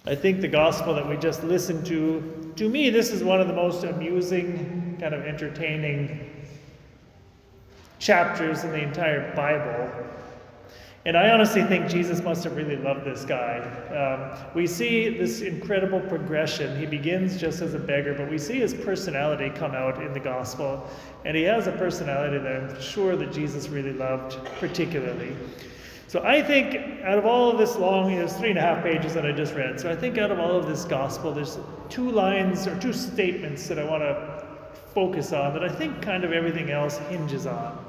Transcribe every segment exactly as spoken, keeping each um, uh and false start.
I think the gospel that we just listened to, to me, this is one of the most amusing, kind of entertaining chapters in the entire Bible. And I honestly think Jesus must have really loved this guy. Um, we see this incredible progression. He begins just as a beggar, but we see his personality come out in the gospel. And he has a personality that I'm sure that Jesus really loved particularly. So I think out of all of this long, it was three and a half pages that I just read. So I think out of all of this gospel, there's two lines or two statements that I want to focus on that I think kind of everything else hinges on.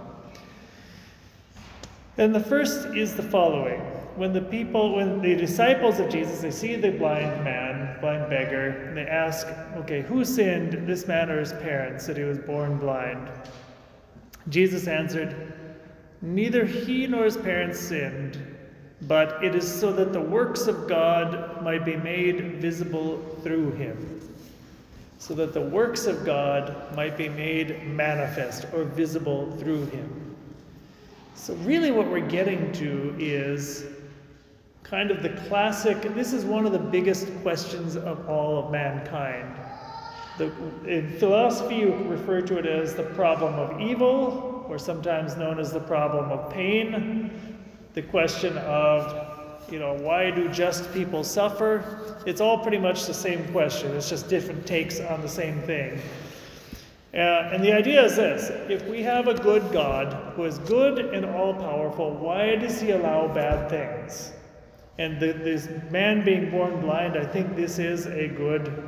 And the first is the following. When the people, when the disciples of Jesus, they see the blind man, blind beggar, and they ask, okay, who sinned, this man or his parents, that he was born blind? Jesus answered, neither he nor his parents sinned, but it is so that the works of God might be made visible through him. So that the works of God might be made manifest or visible through him. So really what we're getting to is kind of the classic, this is one of the biggest questions of all of mankind. The, in philosophy, you refer to it as the problem of evil, or sometimes known as the problem of pain. The question of, you know, why do just people suffer? It's all pretty much the same question. It's just different takes on the same thing. Uh, and the idea is this: if we have a good God who is good and all-powerful, why does he allow bad things? And the, this man being born blind, I think this is a good,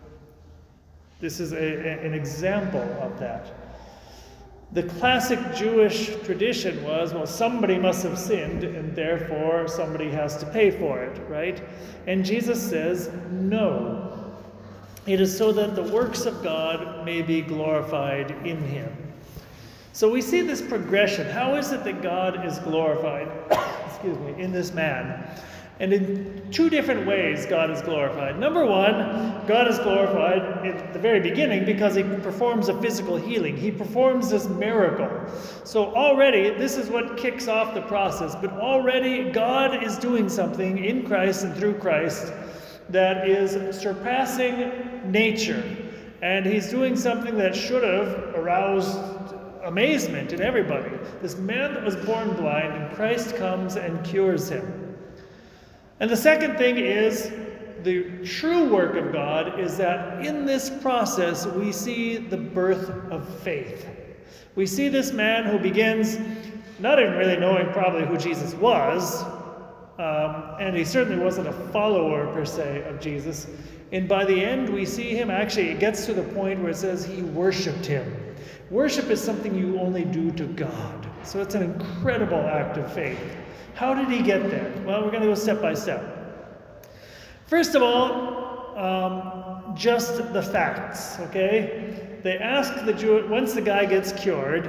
this is a, a, an example of that. The classic Jewish tradition was, well, somebody must have sinned, and therefore somebody has to pay for it, right? And Jesus says, no. It is so that the works of God may be glorified in him. So we see this progression. How is it that God is glorified, excuse me, in this man? And in two different ways God is glorified. Number one, God is glorified at the very beginning because he performs a physical healing. He performs this miracle. So already, this is what kicks off the process, but already God is doing something in Christ and through Christ that is surpassing nature. And he's doing something that should have aroused amazement in everybody. This man that was born blind, and Christ comes and cures him. And the second thing is, the true work of God is that in this process we see the birth of faith. We see this man who begins not even really knowing probably who Jesus was, Um, and he certainly wasn't a follower, per se, of Jesus. And by the end, we see him actually, it gets to the point where it says he worshipped him. Worship is something you only do to God. So it's an incredible act of faith. How did he get there? Well, we're going to go step by step. First of all, um, just the facts, okay? They ask the Jew, once the guy gets cured,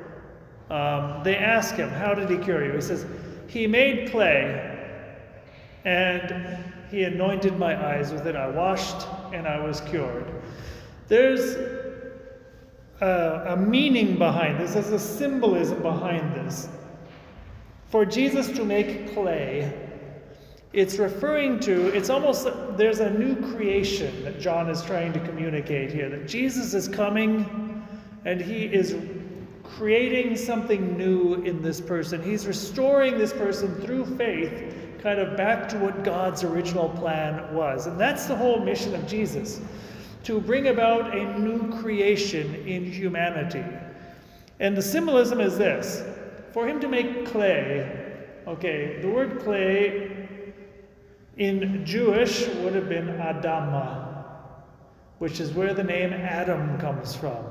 um, they ask him, how did he cure you? He says, he made clay, and he anointed my eyes with it. I washed, and I was cured. There's a, a meaning behind this. There's a symbolism behind this. For Jesus to make clay, it's referring to, it's almost, there's a new creation that John is trying to communicate here. That Jesus is coming, and he is creating something new in this person. He's restoring this person through faith kind of back to what God's original plan was. And that's the whole mission of Jesus, to bring about a new creation in humanity. And the symbolism is this: for him to make clay, okay, the word clay in Jewish would have been Adama, which is where the name Adam comes from.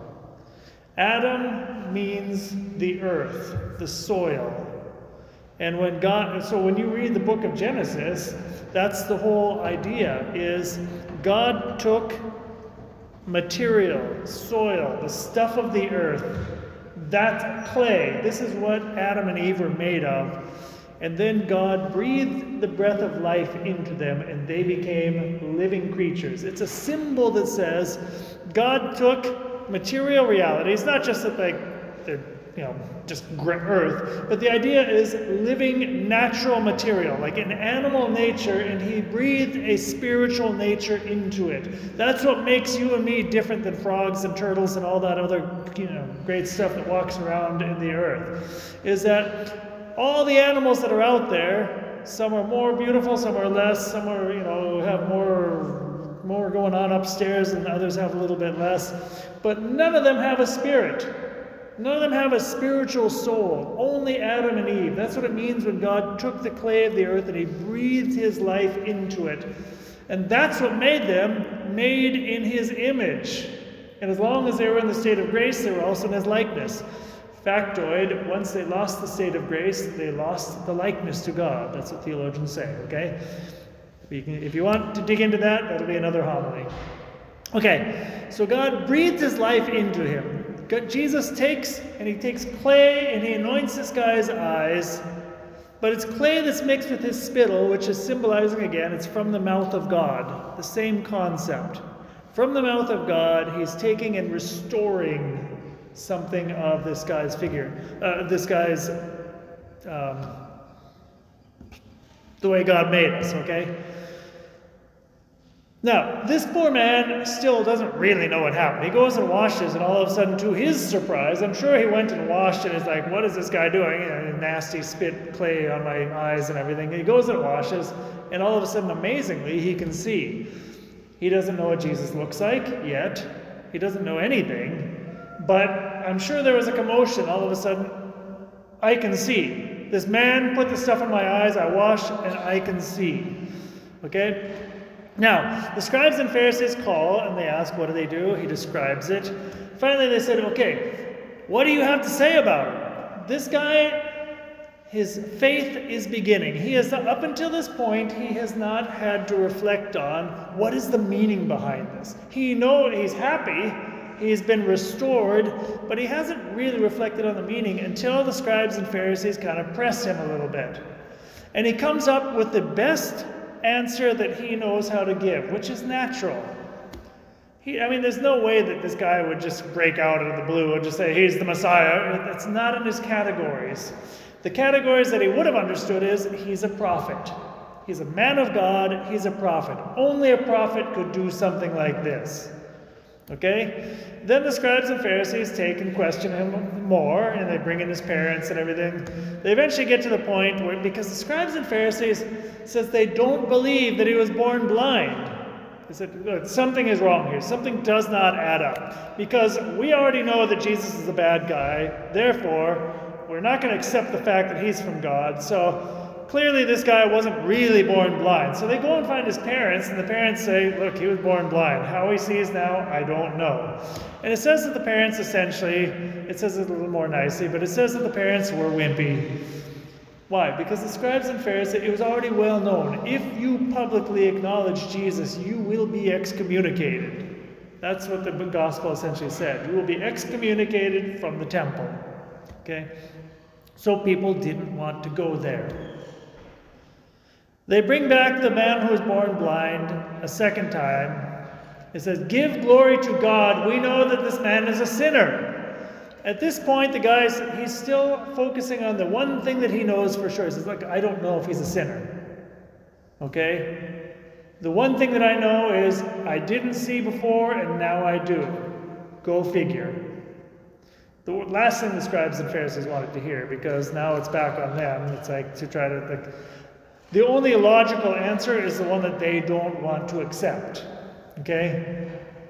Adam means the earth, the soil. And when God, so when you read the book of Genesis, that's the whole idea, is God took material, soil, the stuff of the earth, that clay, this is what Adam and Eve were made of, and then God breathed the breath of life into them, and they became living creatures. It's a symbol that says God took material realities, not just that like they're you know, just earth, but the idea is living natural material, like an animal nature, and he breathed a spiritual nature into it. That's what makes you and me different than frogs and turtles and all that other, you know, great stuff that walks around in the earth, is that all the animals that are out there, some are more beautiful, some are less, some are, you know, have more, more going on upstairs, and others have a little bit less, but none of them have a spirit. None of them have a spiritual soul. Only Adam and Eve. That's what it means when God took the clay of the earth and he breathed his life into it. And that's what made them made in his image. And as long as they were in the state of grace, they were also in his likeness. Factoid, once they lost the state of grace, they lost the likeness to God. That's what theologians say, okay? If you, can, if you want to dig into that, that'll be another homily. Okay, so God breathed his life into him. God, Jesus takes, and he takes clay, and he anoints this guy's eyes, but it's clay that's mixed with his spittle, which is symbolizing, again, it's from the mouth of God. The same concept. From the mouth of God, he's taking and restoring something of this guy's figure, uh, this guy's, um, the way God made us, okay? Now, this poor man still doesn't really know what happened. He goes and washes, and all of a sudden, to his surprise, I'm sure he went and washed and is like, what is this guy doing? And nasty spit clay on my eyes and everything. And he goes and washes, and all of a sudden, amazingly, he can see. He doesn't know what Jesus looks like yet. He doesn't know anything. But I'm sure there was a commotion. All of a sudden, I can see. This man put the stuff in my eyes, I wash, and I can see. Okay? Now, the scribes and Pharisees call, and they ask, what do they do? He describes it. Finally, they said, okay, what do you have to say about it? This guy, his faith is beginning. He has, up until this point, he has not had to reflect on what is the meaning behind this. He knows he's happy, he's been restored, but he hasn't really reflected on the meaning until the scribes and Pharisees kind of press him a little bit. And he comes up with the best answer that he knows how to give, which is natural. He, I mean, there's no way that this guy would just break out of the blue and just say, he's the Messiah. It's not in his categories. The categories that he would have understood is, he's a prophet. He's a man of God, he's a prophet. Only a prophet could do something like this. Okay? Then the scribes and Pharisees take and question him more, and they bring in his parents and everything. They eventually get to the point where, because the scribes and Pharisees says they don't believe that he was born blind. They said, look, something is wrong here. Something does not add up. Because we already know that Jesus is a bad guy. Therefore, we're not going to accept the fact that he's from God. So clearly this guy wasn't really born blind. So they go and find his parents, and the parents say, look, he was born blind. How he sees now, I don't know. And it says that the parents essentially, it says it a little more nicely, but it says that the parents were wimpy. Why? Because the scribes and Pharisees, it was already well known. If you publicly acknowledge Jesus, you will be excommunicated. That's what the gospel essentially said. You will be excommunicated from the temple. Okay? So people didn't want to go there. They bring back the man who was born blind a second time. It says, give glory to God. We know that this man is a sinner. At this point, the guy's, he's still focusing on the one thing that he knows for sure. He says, look, I don't know if he's a sinner. Okay? The one thing that I know is I didn't see before and now I do. Go figure. The last thing the scribes and Pharisees wanted to hear, because now it's back on them. It's like to try to, like, the only logical answer is the one that they don't want to accept. Okay?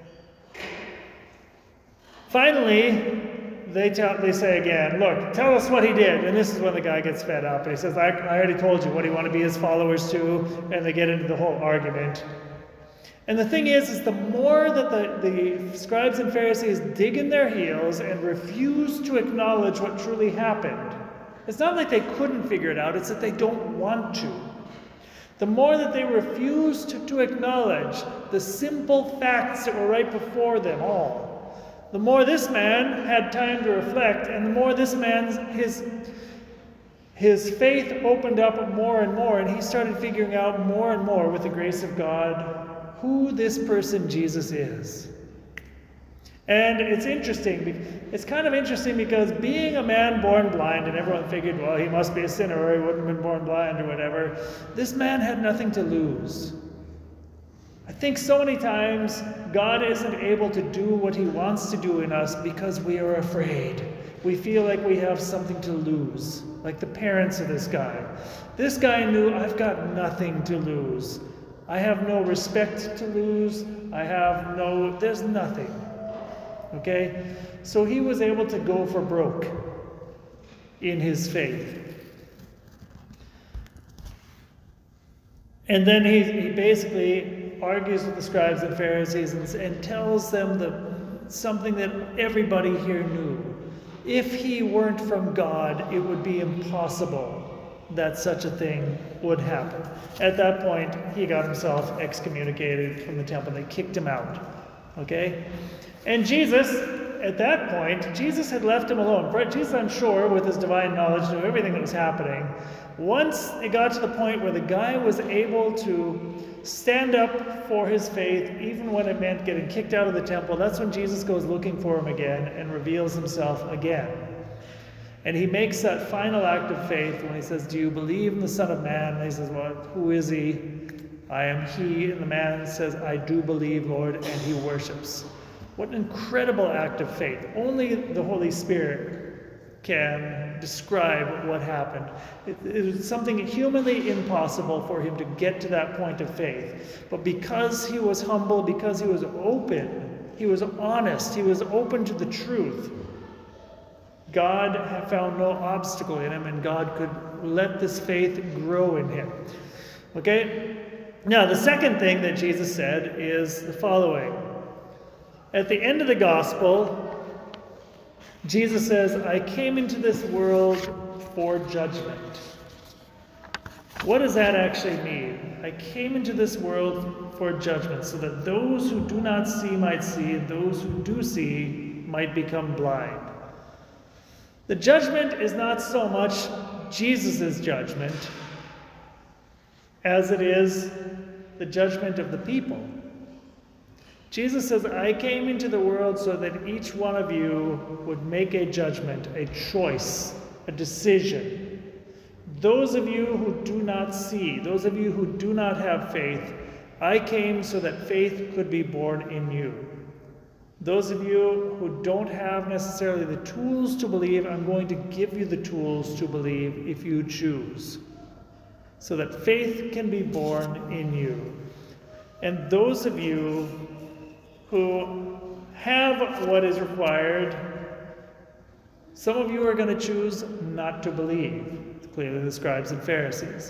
Finally, they tell, they say again, look, tell us what he did. And this is when the guy gets fed up. And he says, I, I already told you, what do you want to be his followers too? And they get into the whole argument. And the thing is, is the more that the, the scribes and Pharisees dig in their heels and refuse to acknowledge what truly happened, it's not like they couldn't figure it out, it's that they don't want to. The more that they refuse to, to acknowledge the simple facts that were right before them all, the more this man had time to reflect, and the more this man's, his, his faith opened up more and more, and he started figuring out more and more with the grace of God who this person Jesus is. And it's interesting, it's kind of interesting because being a man born blind, and everyone figured, well, he must be a sinner or he wouldn't have been born blind or whatever, this man had nothing to lose. I think so many times God isn't able to do what he wants to do in us because we are afraid. We feel like we have something to lose, like the parents of this guy. This guy knew, I've got nothing to lose. I have no respect to lose. I have no, there's nothing. Okay? So he was able to go for broke in his faith. And then he, he basically argues with the scribes and Pharisees and, and tells them the, something that everybody here knew. If he weren't from God, it would be impossible that such a thing would happen. At that point, he got himself excommunicated from the temple. They kicked him out. Okay? And Jesus, at that point, Jesus had left him alone. Jesus, I'm sure, with his divine knowledge, knew everything that was happening. Once it got to the point where the guy was able to stand up for his faith, even when it meant getting kicked out of the temple, that's when Jesus goes looking for him again and reveals himself again. And he makes that final act of faith when he says, do you believe in the Son of Man? And he says, well, who is he? I am he. And the man says, I do believe, Lord, and he worships. What an incredible act of faith. Only the Holy Spirit can describe what happened. It, it was something humanly impossible for him to get to that point of faith. But because he was humble, because he was open, he was honest, he was open to the truth, God had found no obstacle in him, and God could let this faith grow in him. Okay? Now, the second thing that Jesus said is the following. At the end of the gospel, Jesus says, I came into this world for judgment. What does that actually mean? I came into this world for judgment, so that those who do not see might see, and those who do see might become blind. The judgment is not so much Jesus' judgment as it is the judgment of the people. Jesus says, I came into the world so that each one of you would make a judgment, a choice, a decision. Those of you who do not see, those of you who do not have faith, I came so that faith could be born in you. Those of you who don't have necessarily the tools to believe, I'm going to give you the tools to believe if you choose, so that faith can be born in you. And those of you who have what is required, some of you are going to choose not to believe, clearly the scribes and Pharisees.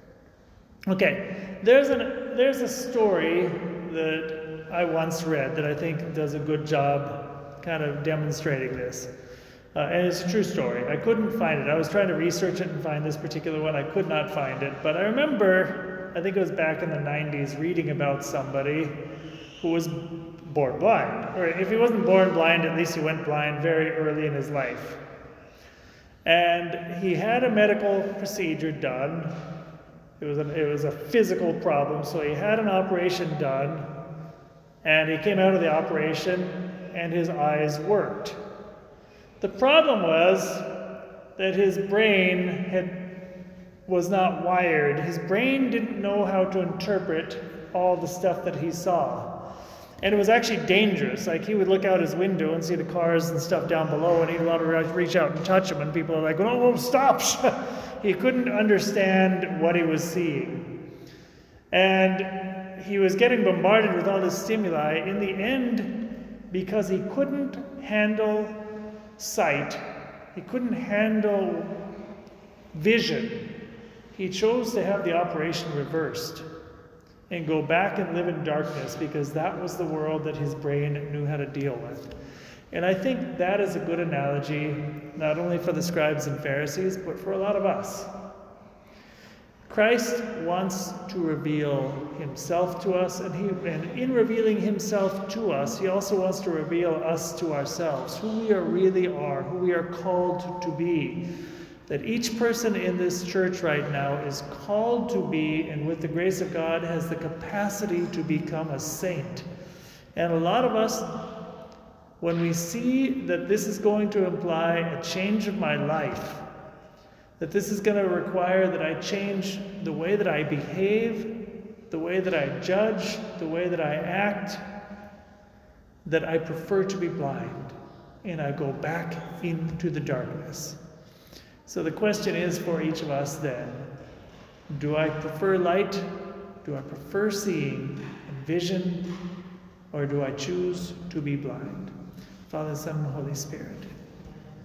Okay, there's, an, there's a story that I once read that I think does a good job kind of demonstrating this. Uh, and it's a true story. I couldn't find it. I was trying to research it and find this particular one. I could not find it. But I remember, I think it was back in the nineties, reading about somebody who was born blind. Or if he wasn't born blind, at least he went blind very early in his life. And he had a medical procedure done. It was a, it was a physical problem, so he had an operation done. And he came out of the operation, and his eyes worked. The problem was that his brain had, was not wired. His brain didn't know how to interpret all the stuff that he saw. And it was actually dangerous. Like, he would look out his window and see the cars and stuff down below, and he'd want to reach out and touch them, and people are like, oh, stop! He couldn't understand what he was seeing. And he was getting bombarded with all this stimuli. In the end, because he couldn't handle sight, he couldn't handle vision, he chose to have the operation reversed and go back and live in darkness, because that was the world that his brain knew how to deal with. And I think that is a good analogy, not only for the scribes and Pharisees, but for a lot of us. Christ wants to reveal himself to us, and, he, and in revealing himself to us, he also wants to reveal us to ourselves, who we are really are, who we are called to be. That each person in this church right now is called to be, and with the grace of God, has the capacity to become a saint. And a lot of us when we see that this is going to imply a change of my life, that this is going to require that I change the way that I behave, the way that I judge, the way that I act, that I prefer to be blind and I go back into the darkness. So the question is for each of us then, do I prefer light? Do I prefer seeing and vision? Or do I choose to be blind? Father, Son, and Holy Spirit.